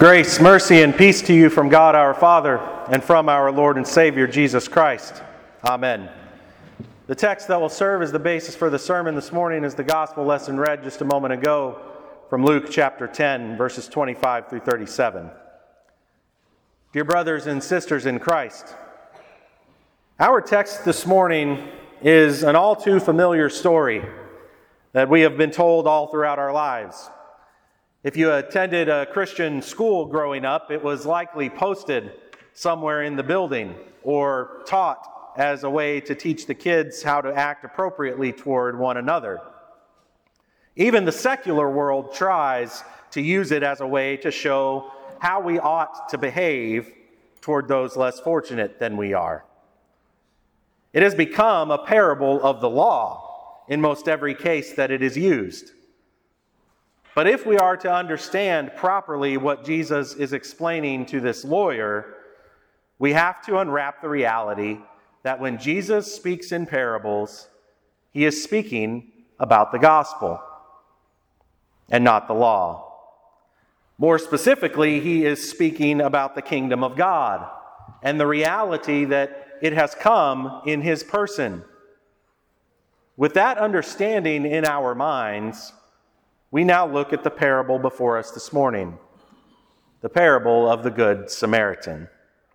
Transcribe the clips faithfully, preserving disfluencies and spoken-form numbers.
Grace, mercy, and peace to you from God our Father and from our Lord and Savior Jesus Christ. Amen. The text that will serve as the basis for the sermon this morning is the gospel lesson read just a moment ago from Luke chapter ten, verses twenty-five through thirty-seven. Dear brothers and sisters in Christ, our text this morning is an all too familiar story that we have been told all throughout our lives. If you attended a Christian school growing up, it was likely posted somewhere in the building or taught as a way to teach the kids how to act appropriately toward one another. Even the secular world tries to use it as a way to show how we ought to behave toward those less fortunate than we are. It has become a parable of the law in most every case that it is used. But if we are to understand properly what Jesus is explaining to this lawyer, we have to unwrap the reality that when Jesus speaks in parables, he is speaking about the gospel and not the law. More specifically, he is speaking about the kingdom of God and the reality that it has come in his person. With that understanding in our minds, we now look at the parable before us this morning, the parable of the Good Samaritan.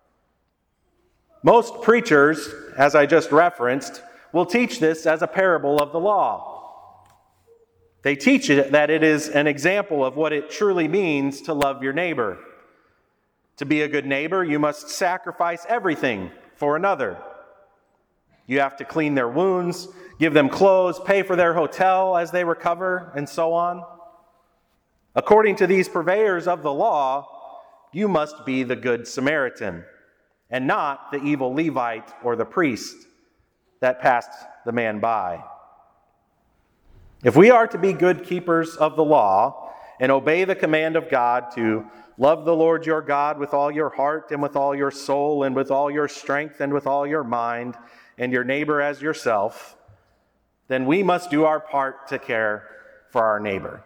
Most preachers, as I just referenced, will teach this as a parable of the law. They teach it that it is an example of what it truly means to love your neighbor. To be a good neighbor, you must sacrifice everything for another. You have to clean their wounds, give them clothes, pay for their hotel as they recover, and so on. According to these purveyors of the law, you must be the Good Samaritan, and not the evil Levite or the priest that passed the man by. If we are to be good keepers of the law and obey the command of God to love the Lord your God with all your heart and with all your soul and with all your strength and with all your mind, and your neighbor as yourself, then we must do our part to care for our neighbor.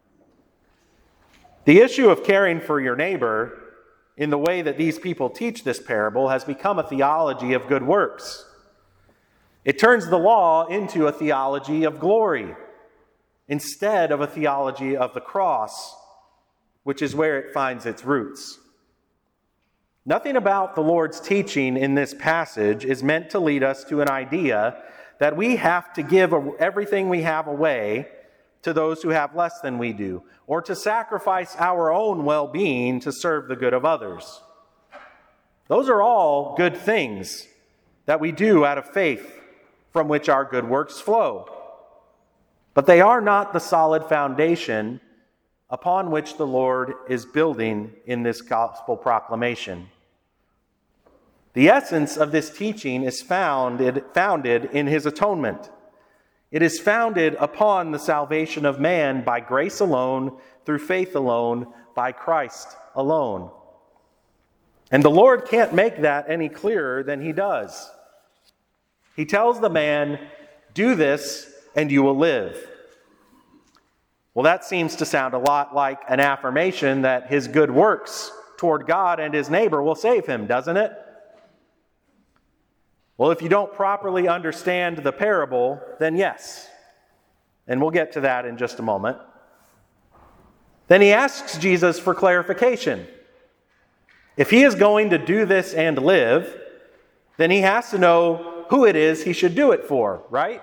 The issue of caring for your neighbor, in the way that these people teach this parable, has become a theology of good works. It turns the law into a theology of glory, instead of a theology of the cross, which is where it finds its roots. Nothing about the Lord's teaching in this passage is meant to lead us to an idea that we have to give everything we have away to those who have less than we do, or to sacrifice our own well-being to serve the good of others. Those are all good things that we do out of faith from which our good works flow. But they are not the solid foundation upon which the Lord is building in this gospel proclamation. The essence of this teaching is founded, founded in his atonement. It is founded upon the salvation of man by grace alone, through faith alone, by Christ alone. And the Lord can't make that any clearer than he does. He tells the man, "Do this and you will live." Well, that seems to sound a lot like an affirmation that his good works toward God and his neighbor will save him, doesn't it? Well, if you don't properly understand the parable, then yes. And we'll get to that in just a moment. Then he asks Jesus for clarification. If he is going to do this and live, then he has to know who it is he should do it for, right?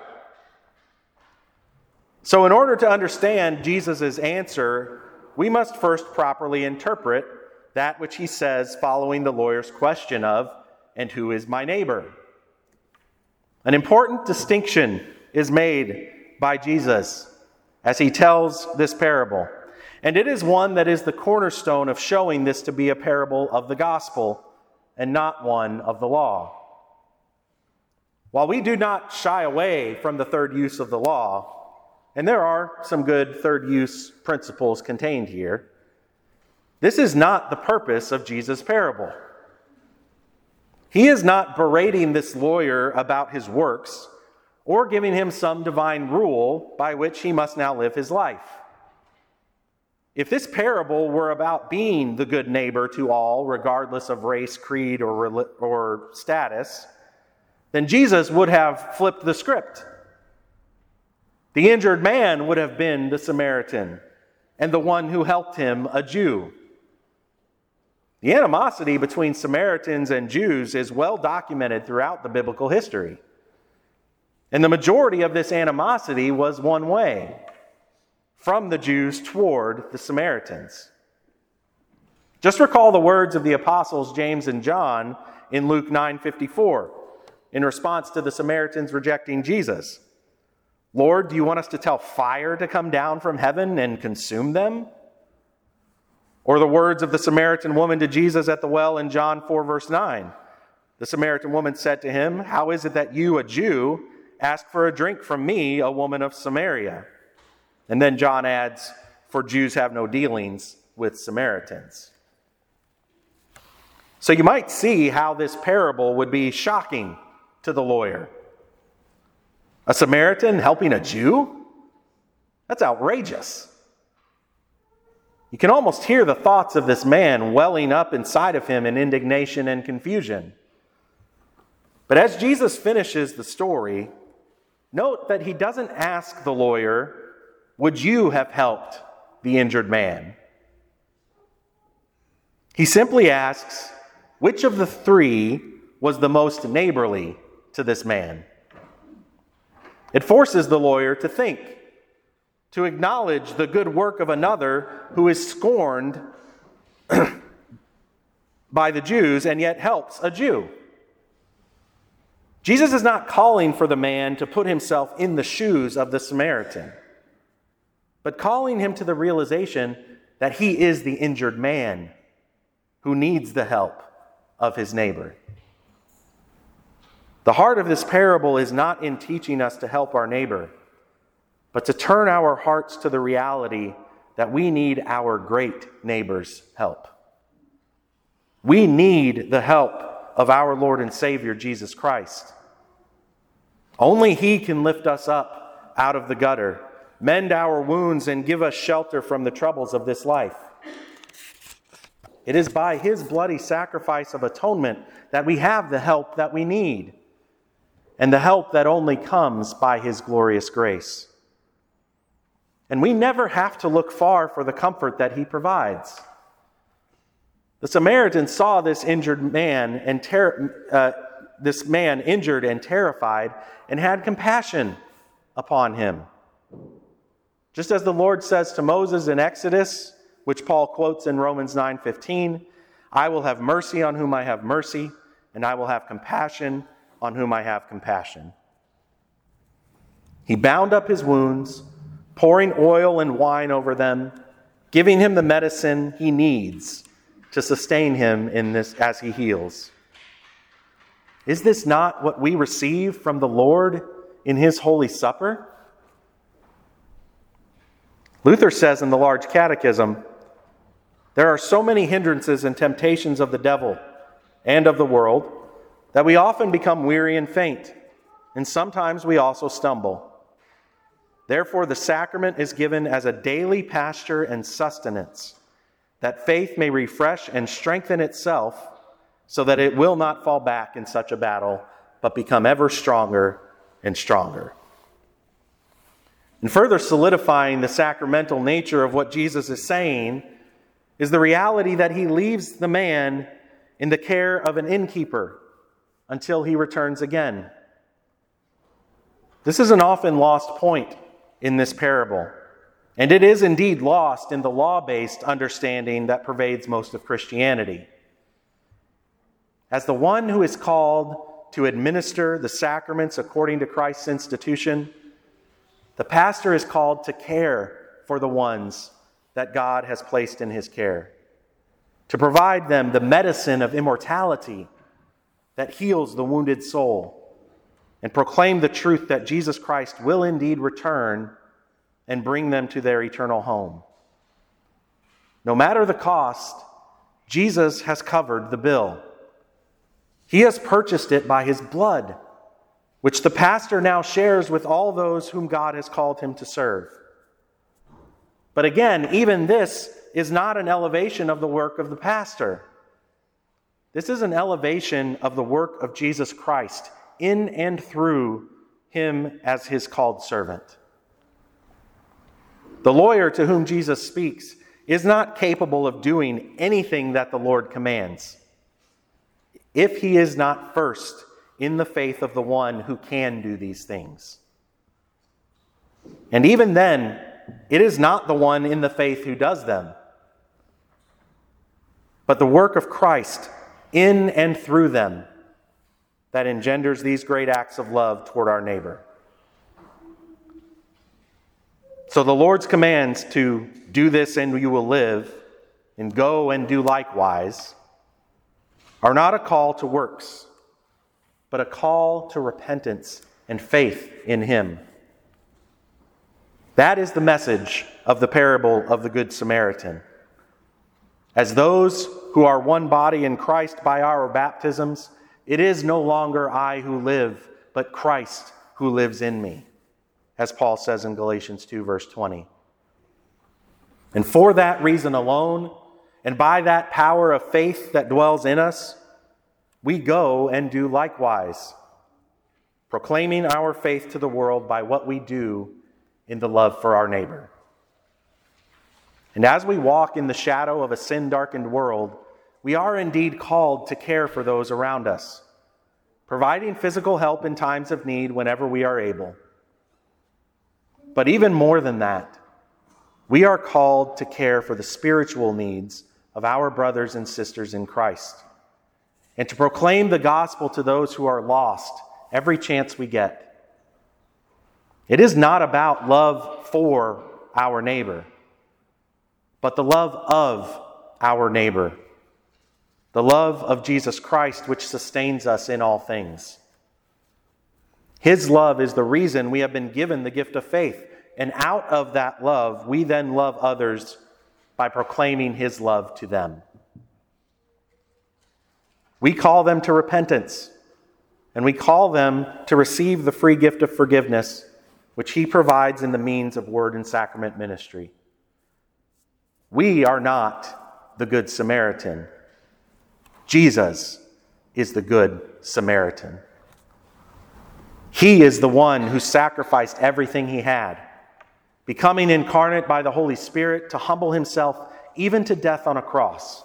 So in order to understand Jesus' answer, we must first properly interpret that which he says following the lawyer's question of, "And who is my neighbor?" An important distinction is made by Jesus as he tells this parable, and it is one that is the cornerstone of showing this to be a parable of the gospel and not one of the law. While we do not shy away from the third use of the law, and there are some good third use principles contained here, this is not the purpose of Jesus' parable. He is not berating this lawyer about his works or giving him some divine rule by which he must now live his life. If this parable were about being the good neighbor to all, regardless of race, creed, or, or status, then Jesus would have flipped the script. The injured man would have been the Samaritan, and the one who helped him a Jew. The animosity between Samaritans and Jews is well documented throughout the biblical history. And the majority of this animosity was one way, from the Jews toward the Samaritans. Just recall the words of the apostles James and John in Luke nine fifty-four in response to the Samaritans rejecting Jesus. Lord, do you want us to tell fire to come down from heaven and consume them? Or the words of the Samaritan woman to Jesus at the well in John four verse nine. The Samaritan woman said to him, how is it that you, a Jew, ask for a drink from me, a woman of Samaria? And then John adds, for Jews have no dealings with Samaritans. So you might see how this parable would be shocking to the lawyer. A Samaritan helping a Jew? That's outrageous. You can almost hear the thoughts of this man welling up inside of him in indignation and confusion. But as Jesus finishes the story, note that he doesn't ask the lawyer, would you have helped the injured man? He simply asks, which of the three was the most neighborly to this man? It forces the lawyer to think, to acknowledge the good work of another who is scorned by the Jews and yet helps a Jew. Jesus is not calling for the man to put himself in the shoes of the Samaritan, but calling him to the realization that he is the injured man who needs the help of his neighbor. The heart of this parable is not in teaching us to help our neighbor, but to turn our hearts to the reality that we need our great neighbor's help. We need the help of our Lord and Savior, Jesus Christ. Only He can lift us up out of the gutter, mend our wounds, and give us shelter from the troubles of this life. It is by His bloody sacrifice of atonement that we have the help that we need, and the help that only comes by His glorious grace. And we never have to look far for the comfort that He provides. The Samaritan saw this injured man and ter- uh, this man injured and terrified, and had compassion upon him. Just as the Lord says to Moses in Exodus, which Paul quotes in Romans nine fifteen, I will have mercy on whom I have mercy, and I will have compassion on whom I have compassion. He bound up his wounds, pouring oil and wine over them, giving him the medicine he needs to sustain him in this as he heals. Is this not what we receive from the Lord in His Holy Supper? Luther says in the Large Catechism, there are so many hindrances and temptations of the devil and of the world that we often become weary and faint, and sometimes we also stumble. Therefore, the sacrament is given as a daily pasture and sustenance, that faith may refresh and strengthen itself, so that it will not fall back in such a battle, but become ever stronger and stronger. And further solidifying the sacramental nature of what Jesus is saying is the reality that He leaves the man in the care of an innkeeper until He returns again. This is an often lost point in this parable, and it is indeed lost in the law-based understanding that pervades most of Christianity. As the one who is called to administer the sacraments according to Christ's institution, the pastor is called to care for the ones that God has placed in his care, to provide them the medicine of immortality that heals the wounded soul, and proclaim the truth that Jesus Christ will indeed return and bring them to their eternal home. No matter the cost, Jesus has covered the bill. He has purchased it by His blood, which the pastor now shares with all those whom God has called him to serve. But again, even this is not an elevation of the work of the pastor. This is an elevation of the work of Jesus Christ in and through him as his called servant. The lawyer to whom Jesus speaks is not capable of doing anything that the Lord commands if he is not first in the faith of the one who can do these things. And even then, it is not the one in the faith who does them, but the work of Christ in and through them that engenders these great acts of love toward our neighbor. So the Lord's commands to do this and you will live, and go and do likewise, are not a call to works, but a call to repentance and faith in him. That is the message of the parable of the Good Samaritan. As those who are one body in Christ by our baptisms, it is no longer I who live, but Christ who lives in me, as Paul says in Galatians two, verse twenty. And for that reason alone, and by that power of faith that dwells in us, we go and do likewise, proclaiming our faith to the world by what we do in the love for our neighbor. And as we walk in the shadow of a sin-darkened world, we are indeed called to care for those around us, providing physical help in times of need whenever we are able. But even more than that, we are called to care for the spiritual needs of our brothers and sisters in Christ, and to proclaim the gospel to those who are lost every chance we get. It is not about love for our neighbor, but the love of our neighbor, the love of Jesus Christ, which sustains us in all things. His love is the reason we have been given the gift of faith, and out of that love, we then love others by proclaiming his love to them. We call them to repentance, and we call them to receive the free gift of forgiveness, which he provides in the means of word and sacrament ministry. We are not the Good Samaritan. Jesus is the Good Samaritan. He is the one who sacrificed everything he had, becoming incarnate by the Holy Spirit to humble himself even to death on a cross.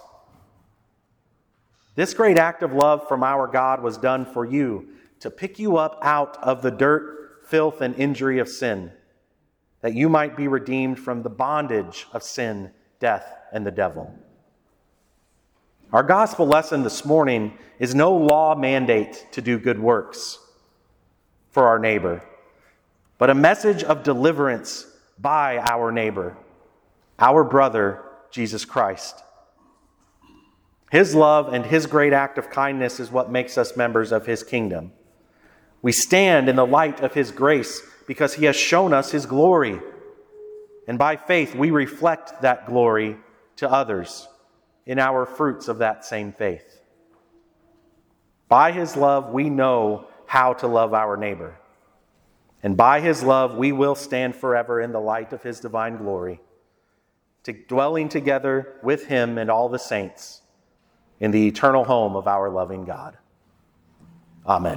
This great act of love from our God was done for you, to pick you up out of the dirt, filth, and injury of sin, that you might be redeemed from the bondage of sin, death, and the devil. Our gospel lesson this morning is no law mandate to do good works for our neighbor, but a message of deliverance by our neighbor, our brother, Jesus Christ. His love and his great act of kindness is what makes us members of his kingdom. We stand in the light of his grace because he has shown us his glory. And by faith, we reflect that glory to others in our fruits of that same faith. By his love, we know how to love our neighbor. And by his love, we will stand forever in the light of his divine glory, to dwelling together with him and all the saints in the eternal home of our loving God. Amen.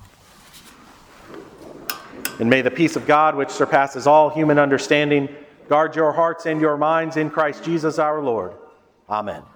And may the peace of God, which surpasses all human understanding, guard your hearts and your minds in Christ Jesus our Lord. Amen.